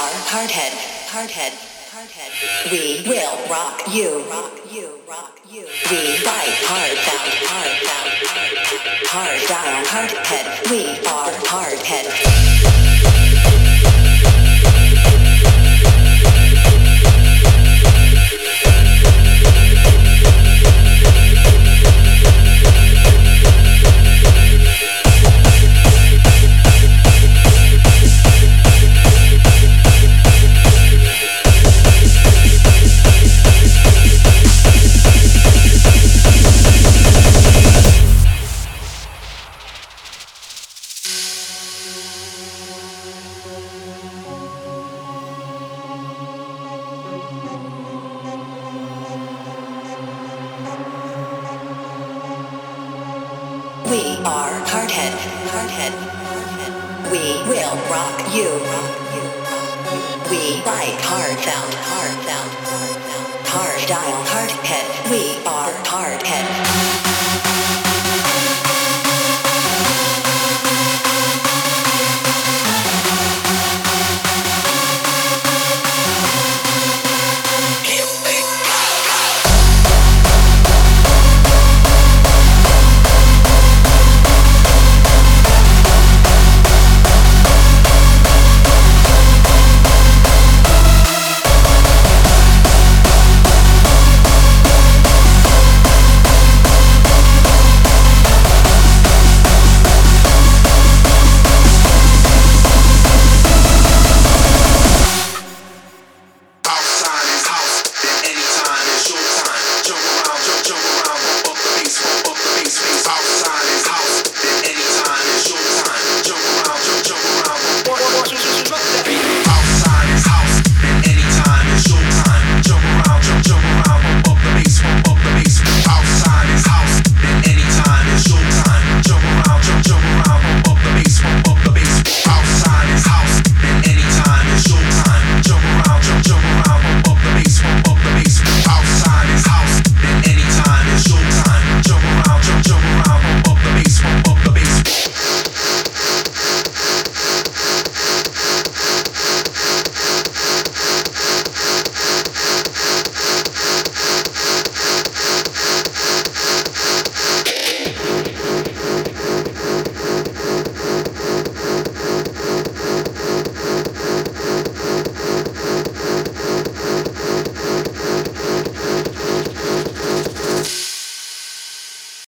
are Hardhead, Hardhead, Hardhead. We will rock you, rock you, rock you. We write hard sound, hard style, Hardhead. We are Hardhead. We are Hardhead, Hardhead, Hardhead. We will rock you, rock you, rock you. We write hard sound, hard style, Hardhead. We are Hardhead.